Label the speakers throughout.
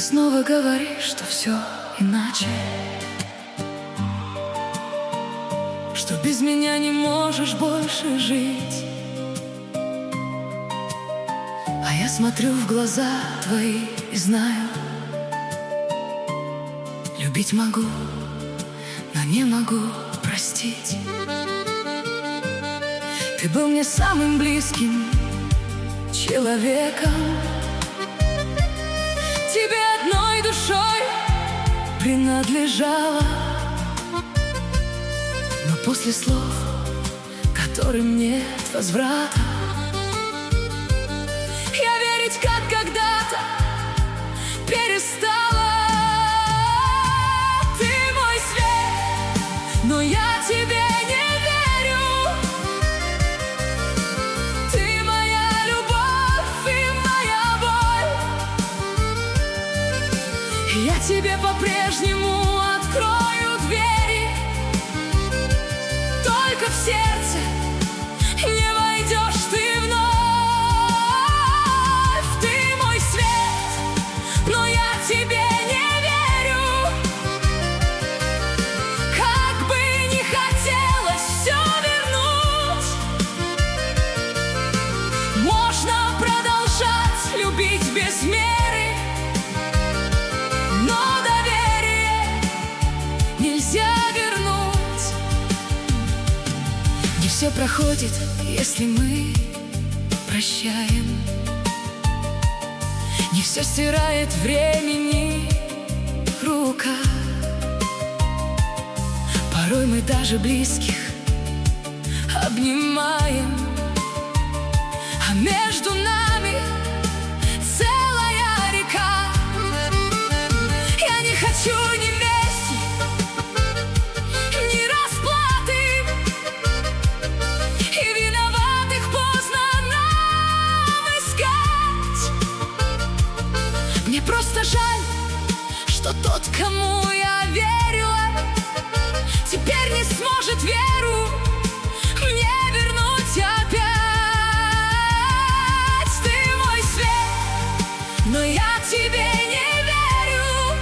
Speaker 1: снова говоришь, что все иначе, что без меня не можешь больше жить. А я смотрю в глаза твои и знаю, любить могу, но не могу простить. Ты был мне самым близким человеком, тебе одной душой принадлежала. Но после слов, которым нет возврата, я верить, как когда-то, перестала. Ты мой свет, но я тебе не верю. Ты моя любовь и моя боль. Я тебе по-прежнему открою двери, только в сердце не войдешь ты вновь. Ты мой свет, но я тебе не верю. Как бы ни хотелось все вернуть, можно продолжать любить без меры, но доверие нельзя вернуть. Не все проходит, если мы прощаем. Не все стирает времени рука. Порой мы даже близких обнимаем, а между нами целая река. Я не хочу ни мести, ни расплаты, и виноватых поздно нам искать. Мне просто жаль, что тот, кому я верила, теперь не сможет веру мне вернуть опять. Ты мой свет, но я тебе не верю.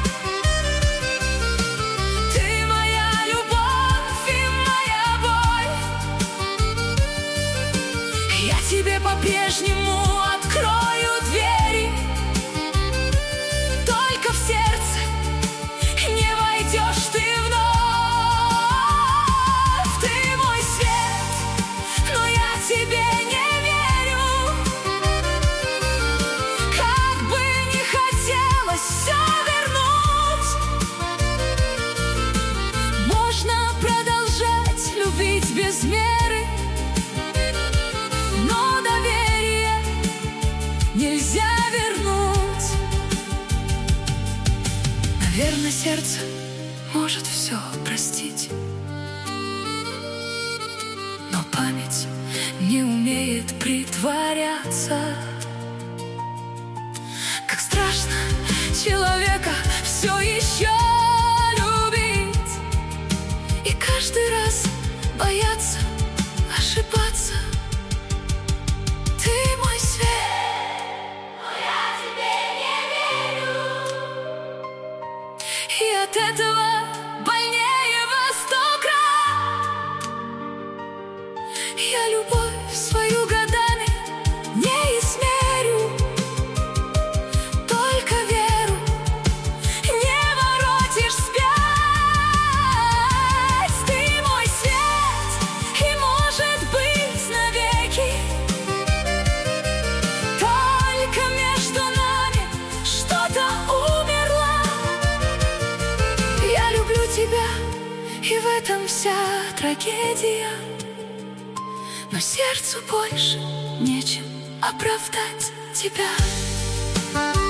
Speaker 1: Ты моя любовь и моя боль. Я тебе по-прежнему открою двери, только в сердце не войдешь ты вновь. Ты мой свет, но я тебе не верю. Как бы ни хотелось все вернуть, можно продолжать любить без меры, но доверие нельзя вернуть. Наверное, сердце может все простить, но память не умеет притворяться. Как страшно человека все еще любить и каждый раз бояться ошибаться. Ты мой свет, но я тебе не верю. И от этого больнее во 100 крат. Я любовь свою годами не измерю, только веру не воротишь вспять. Ты мой свет, и может быть навеки, только между нами что-то умерло. Я люблю тебя, и в этом вся трагедия, но сердцу больше нечем оправдать тебя.